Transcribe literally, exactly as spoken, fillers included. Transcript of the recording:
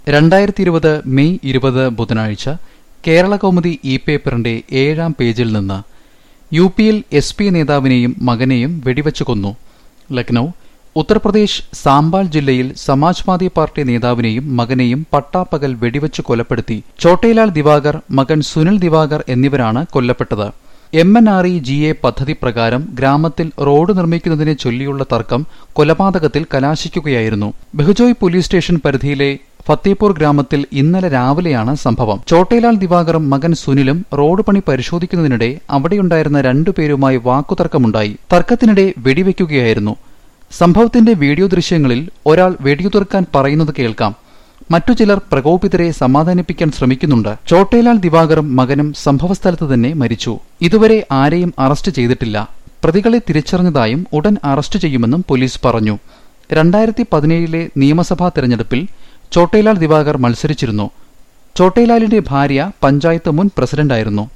രണ്ടായിരത്തി ഇരുപത് മെയ് ഇരുപത് ബുധനാഴ്ച കേരളകൗമുദി ഇ പേപ്പറിന്റെ ഏഴാം പേജിൽ നിന്ന് യു പിയിൽ എസ് പി നേതാവിനെയും മകനെയും വെടിവെച്ചു കൊന്നു. ലക്നൌ. ഉത്തർപ്രദേശ് സാംബാൽ ജില്ലയിൽ സമാജ്വാദി പാർട്ടി നേതാവിനെയും മകനെയും പട്ടാപ്പകൽ വെടിവെച്ചു കൊലപ്പെടുത്തി. ചോട്ടേലാൽ ദിവാകർ, മകൻ സുനിൽ ദിവാകർ എന്നിവരാണ് കൊല്ലപ്പെട്ടത്. M N R E G A പദ്ധതി പ്രകാരം ഗ്രാമത്തിൽ റോഡ് നിർമ്മിക്കുന്നതിനെ ചൊല്ലിയുള്ള തർക്കം കൊലപാതകത്തിൽ കലാശിക്കുകയായിരുന്നു. ബഹുജോയ് പോലീസ് സ്റ്റേഷൻ പരിധിയിലെ ഫത്തേപൂർ ഗ്രാമത്തിൽ ഇന്നലെ രാവിലെയാണ് സംഭവം. ചോട്ടേലാൽ ദിവാകറും മകൻ സുനിലും റോഡ് പണി പരിശോധിക്കുന്നതിനിടെ അവിടെയുണ്ടായിരുന്ന രണ്ടുപേരുമായി വാക്കുതർക്കമുണ്ടായി. തർക്കത്തിനിടെ വെടിവെക്കുകയായിരുന്നു. സംഭവത്തിന്റെ വീഡിയോ ദൃശ്യങ്ങളിൽ ഒരാൾ വെടിയുതിർക്കാൻ പറയുന്നത് കേൾക്കാം. മറ്റു ചിലർ പ്രകോപിതരെ സമാധാനിപ്പിക്കാൻ ശ്രമിക്കുന്നുണ്ട്. ചോട്ടേലാൽ ദിവാകറും മകനും സംഭവസ്ഥലത്ത് തന്നെ മരിച്ചു. ഇതുവരെ ആരെയും അറസ്റ്റ് ചെയ്തിട്ടില്ല. പ്രതികളെ തിരിച്ചറിഞ്ഞതായും ഉടൻ അറസ്റ്റ് ചെയ്യുമെന്നും പോലീസ് പറഞ്ഞു. രണ്ടായിരത്തി പതിനേഴിലെ നിയമസഭാ തെരഞ്ഞെടുപ്പിൽ ചോട്ടേലാൽ ദിവാകർ മത്സരിച്ചിരുന്നു. ചോട്ടേലാലിന്റെ ഭാര്യ പഞ്ചായത്ത് മുൻ പ്രസിഡന്റായിരുന്നു.